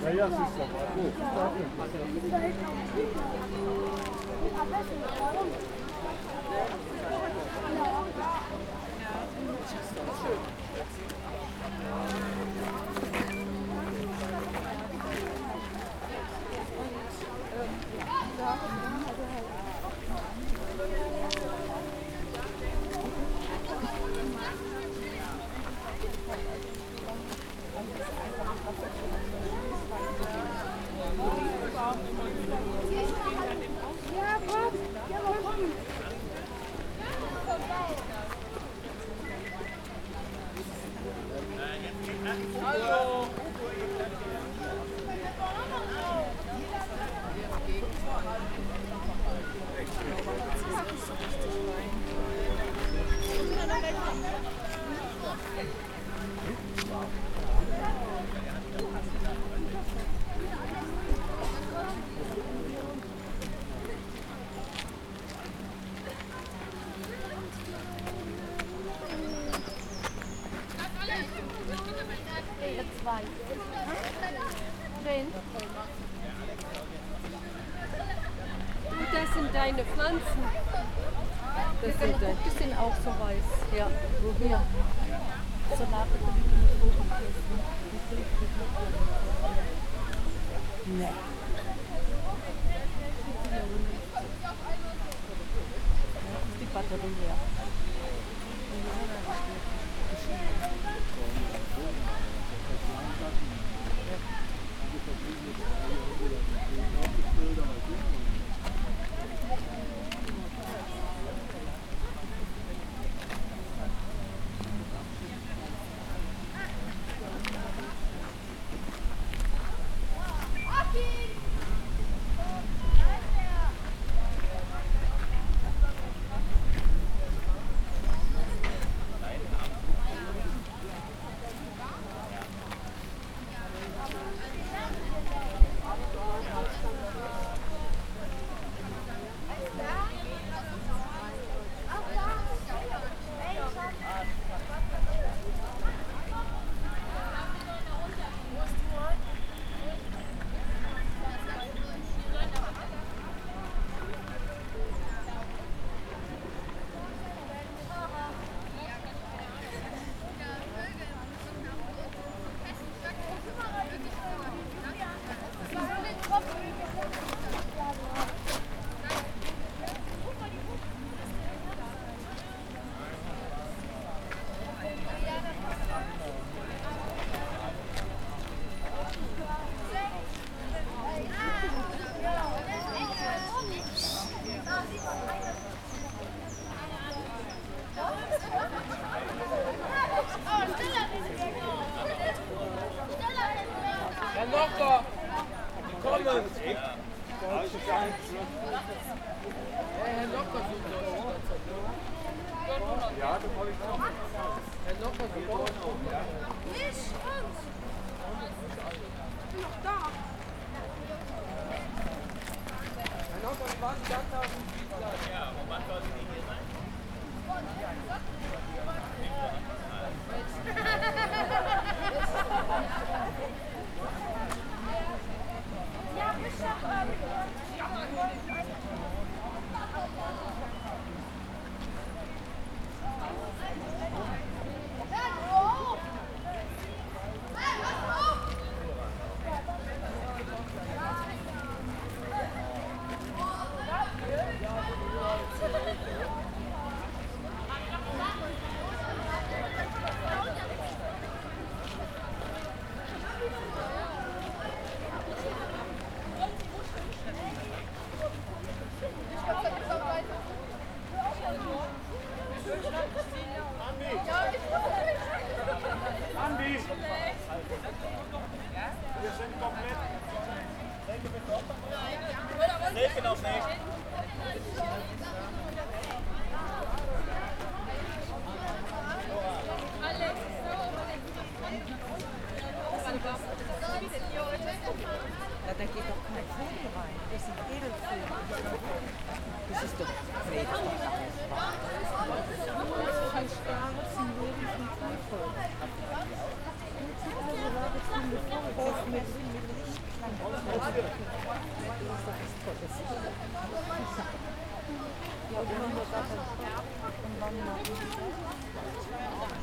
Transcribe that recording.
Ja, sister. Das sind deine Pflanzen. Das sind auch so weiß. Ja. Ja. So nach nee. Die Batterie, ja. Herr Nocker, kommen! Herr Nocker, Ja, das habe ich noch. Herr Nocker, Ich bin noch da. Herr Nocker, wir waren ganz auf dem Spielplatz. Ja, aber wann soll sie hier sein? Andi! Wir sind komplett. Selke noch nicht. Ja, da geht doch kein Vogel rein. Das sind Edelvögel. Das ist doch nee, das ist doch alles wahr. Das ist kein Sternchen, Leben von Tiervogel. Mit Licht. Ja, und dann wird das und dann